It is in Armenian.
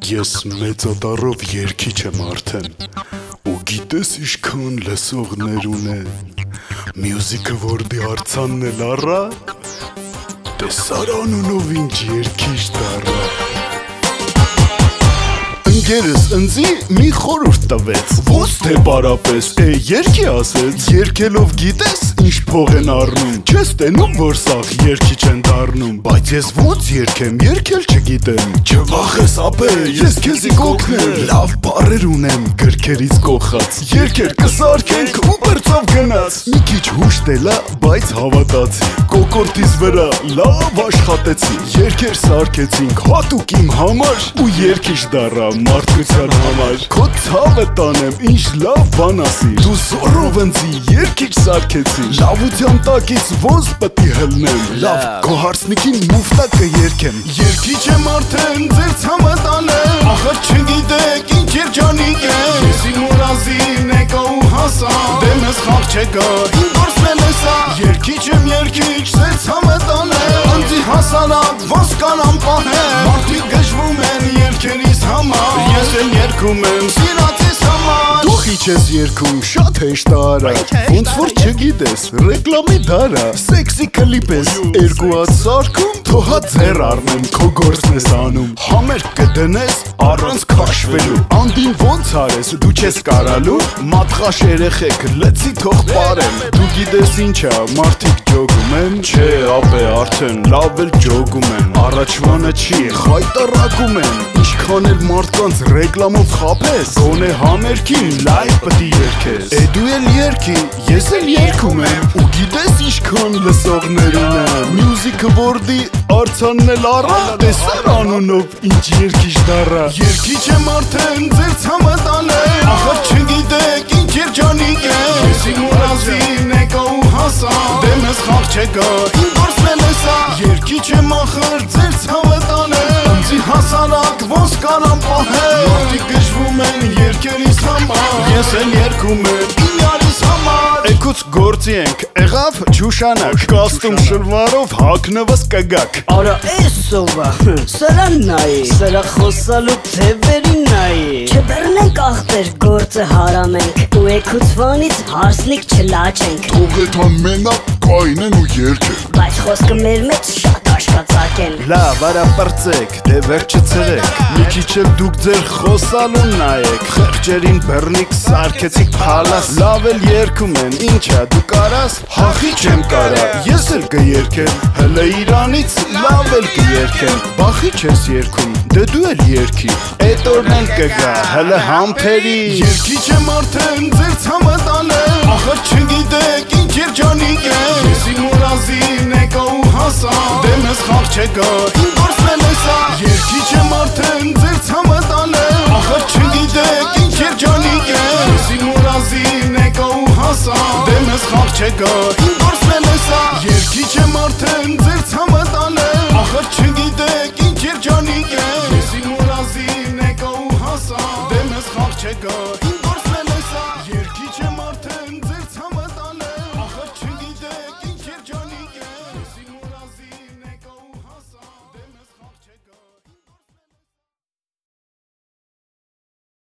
Ես մեծատարով երգիչ եմ արդեն ու գիտես ինչքան լսողներ ունեն Մյուզիկը որդի արցանն էլ առա Տեսարանունով ինչ երգիչ դառա Ընկերս ընձի մի խորհուրդ տվեց Ոնց թե պարապես, երգի ասեց Երգելով գիտես ինչ փող են առնում Չես տենում որ սաղ երգիչ են դառնում Բայց ես ոնց երգեմ, երգել չգիտեմ Չվախես ապե, ես քեզի կօգնեմ Լավ բառեր ունեմ գրքերից կոխած Երգեր կսարքենք ու բրծով գնաց Մի քիչ հուշտ էլա, բայց հավատացի Կոկորտիս վրա լավ աշխատեցի Երգեր սարքեցինք հատուկ իմ համար ու երգիչ դառա մարդկության համար Քո ցավը տանեմ, ինչ լավ բան ասի Դու զորով ընձի երգիչ սարքեցի Լավության տակից ոնց պտի հլնեմ Լավ, քո հարսնիկին մուֆտա կերգեմ Երգիչ եմ արդեն, ձեր ցամը տանեմ Ախր չգիտեք ինչ երջանիկ է Ես իմ ուրազին եկա ու հասա Դեմս խաղ չեկա, իմ գործն է սա Երգիչ եմ երգիչ, ձեր ցամը տանեմ Ընձի հասարակ, ոնց կանամ պահեմ Մարդիկ գժվում են երգերիս համար Ես էլ երգում եմ սիրածիս համար Դու խիչ ես երգում, շատ հեշտ արա Ոնց որ չգիտես, ռեկլամի դարա Սեքսի կլիպ ես, երկու հատ սարքում Թողա ձեր առնեմ, քո գործն ես անում Համերգ կդնես, առանց քաշվելու Անդին ոնց արես, դու չես կարալու Մատխաշ երեխեք, լծի թող պարեն Դու գիտես ինչա, մարդիկ ջոգում են Չէ ապե արդեն, լավ էլ ջոգում են Առաջվանը չի, խայտարակում են Ինչքան էլ մարդկանց ռեկլամով խապես Գոնե համերգին լայվ պտի երգես Դու էլ երգի, ես էլ երգում եմ Ու գիտես ինչքան լսողներ ունեմ Մյուզիկը որդի արցանն էլ առա Տեսար անունով ինչ երգիչ դառա Երգիչ եմ արդեն, ձեր ցամը տանեմ Ախր չգիտեք ինչ երջանիկ է Ես իմ ուրազին եկա ու հասա Դեմս խաղ չեկա, իմ գործն է սա Երգիչ եմ ախր, ձեր ցամը տանեմ Ընձի հասարակ, ոնց կանամ պահեմ Մարդիկ գժվում են երգերիս համար Ես էլ երգում եմ ինյարիս համար Էքուց գործի ենք, եղավ չուշանակ Կաստում շրվարով հագնվս կգակ Արա էս սովա, սրա նայի Սրա խոսալու թևերի նայի Չբերնենք աղտեր գործը հարամենք Ու էքուցվանից հարսնիկ չլաչենք Թող էդ ամենակ կայնեն ու երգեն Բայց խոսքը մեր մեջ շատ աշկացակ են Լավ, արա պրծեք, դե վերջը ցրեք Մի քիչ էլ դուք ձեր խոսալուն նայեք Խեղճերին բռնիկ սարքեցիք փալաս Լավ էլ երգում են, ինչա դու կարաս Հախի չեմ կարա, ես էլ կերգեմ Հլը իրանից լավ էլ կերգեմ Բախի չես երգում, դե դու էլ երգի Էդ օրն էլ կգա, հլը համբերի Երգիչ եմ արդեն, ձեր ցամը տանեմ Ախր չգիտեք ինչ երջանիկ է Ես իմ ուրազին եկա ու հասա Դեմս խաղ չեկա, իմ գործն է սա Երգիչ եմ արդեն, ձեր ցամը տանեմ Ախր չգիտեք ինչ երջանիկ է Ես իմ ուրազին եկա ու հասա Դեմս խաղ չեկա, իմ գործն է սա Երգիչ եմ արդեն, ձեր ցամը տանեմ Ախր չգիտեք ինչ երջանիկ է Ես իմ ուրազին եկա ու հասա Դեմս խաղ չեկա